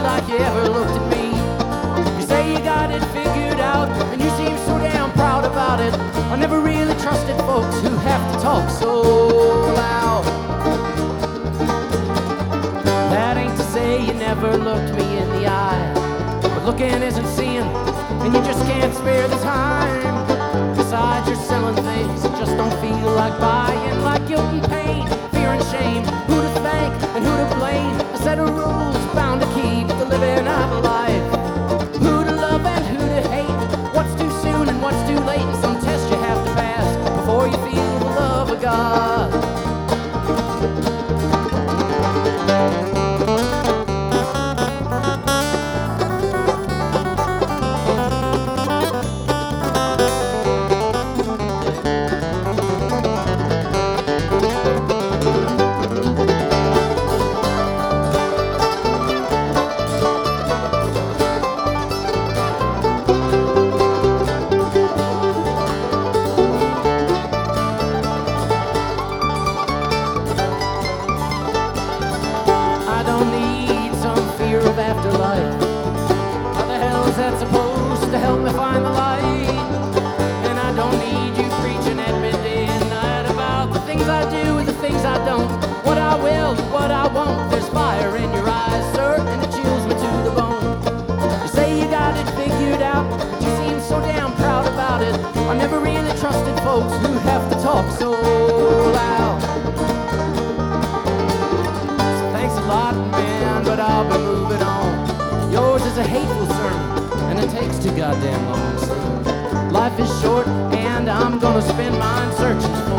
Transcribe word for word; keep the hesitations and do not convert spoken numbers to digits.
like you ever looked at me. You say you got it figured out, and you seem so damn proud about it. I never really trusted folks who have to talk so loud. That ain't to say you never looked me in the eye, but looking isn't seeing, and you just can't spare the time. Besides, you're selling things that just don't feel like buying, like guilt and pain, fear and shame, who to thank and who to blame. A set of rules bound to keep the living of life. Who to love and who to hate, what's too soon and what's too late. Some test you have to pass before you feel the love of God. Of afterlife, how the hell is that supposed to help me find the light? And I don't need you preaching at midday and night about the things I do and the things I don't, what I will, what I won't. There's fire in your eyes, sir, and it chills me to the bone. You say you got it figured out, but you seem so damn proud about it. I never really trusted folks who have to talk so loud. So thanks a lot, man, but I'll be moving on. Yours is a hateful sermon, and it takes too goddamn long. So life is short, and I'm gonna spend mine searching